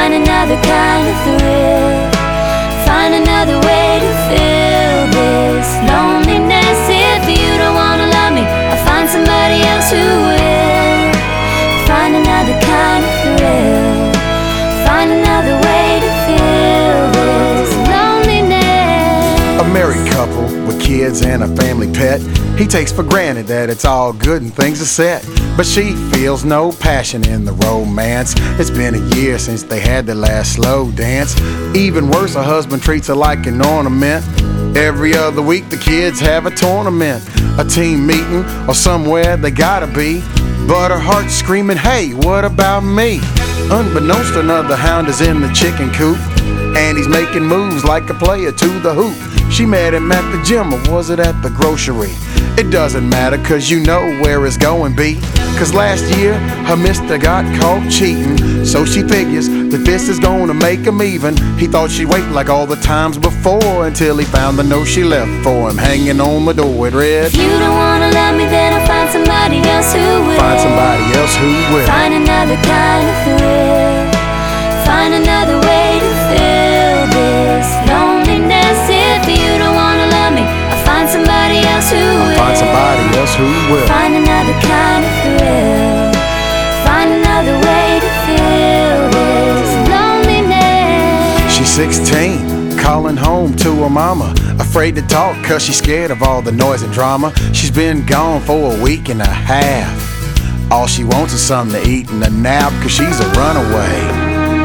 Find another kind of thrill. Find another way to fill this loneliness. If you don't wanna love me, I'll find somebody else who will. Find another kind of thrill. Find another way to fill this loneliness. A married couple with kids and a family pet. He takes for granted that it's all good and things are set, but she feels no passion in the romance. It's been a year since they had their last slow dance. Even worse, her husband treats her like an ornament. Every other week the kids have a tournament, a team meeting, or somewhere they gotta be. But her heart's screaming, hey, what about me? Unbeknownst to her, the hound is in the chicken coop, and he's making moves like a player to the hoop. She met him at the gym, or was it at the grocery? It doesn't matter, cause you know where it's going be. Cause last year, her mister got caught cheating, so she figures that this is gonna make him even. He thought she'd wait like all the times before, until he found the note she left for him hanging on the door. It read, if you don't wanna love me, then I'll find somebody else who will. Find somebody else who will. Find another kind of thrill. Find another way to fill this loneliness. If you don't wanna love me, I'll find somebody else who will. Find somebody else who will. Find another kind of thrill. Find another way to fill this loneliness. She's 16, calling home to her mama, afraid to talk cause she's scared of all the noise and drama. She's been gone for a week and a half. All she wants is something to eat and a nap, cause she's a runaway.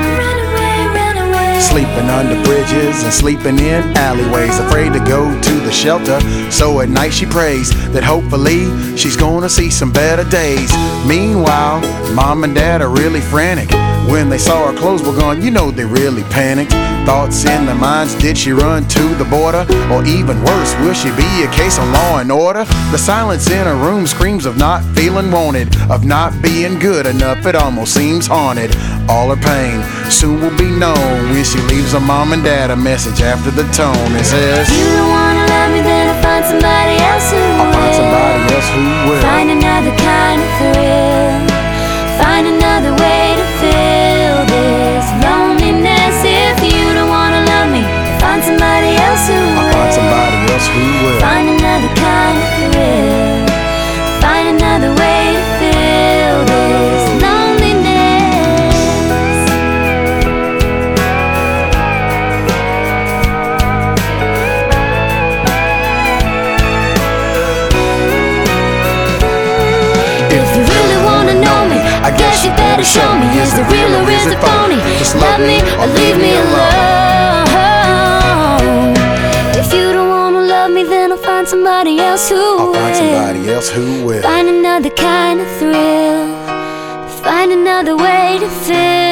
Sleeping under bridges and sleeping in alleyways, afraid to go to the shelter. So at night she prays that hopefully she's gonna see some better days. Meanwhile, mom and dad are really frantic. When they saw her clothes were gone, you know they really panicked. Thoughts in their minds, did she run to the border? Or even worse, will she be a case of law and order? The silence in her room screams of not feeling wanted, of not being good enough, it almost seems haunted. All her pain soon will be known when she leaves her mom and dad a message after the tone. It says, if you don't wanna love me, then I'll find somebody else who will. I'll find somebody else who will. Find another kind of thrill. Find another way to fill this loneliness. If you don't wanna love me, find somebody else who will. I'll find somebody else who will. Find another kind of thrill. Find another way to fill this loneliness. If you really wanna know me, I guess you better show me, is it real or is it phony? Just love me or leave me alone. If you don't wanna love me, then I'll find somebody else who will. I'll find somebody else who will. Find another kind of thrill. Find another way to feel